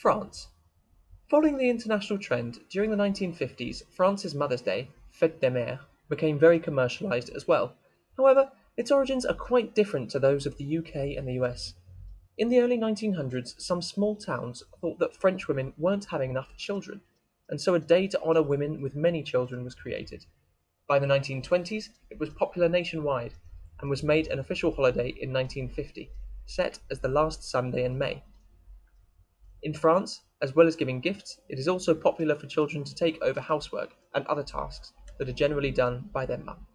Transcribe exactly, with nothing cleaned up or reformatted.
France. Following the international trend, during the nineteen fifties, France's Mother's Day, Fête des Mères, became very commercialized as well. However, its origins are quite different to those of the U K and the U S. In the early nineteen hundreds, some small towns thought that French women weren't having enough children, and so a day to honor women with many children was created. By the nineteen twenties, it was popular nationwide and was made an official holiday in nineteen fifty, set as the last Sunday in May. In France, as well as giving gifts, it is also popular for children to take over housework and other tasks that are generally done by their mum.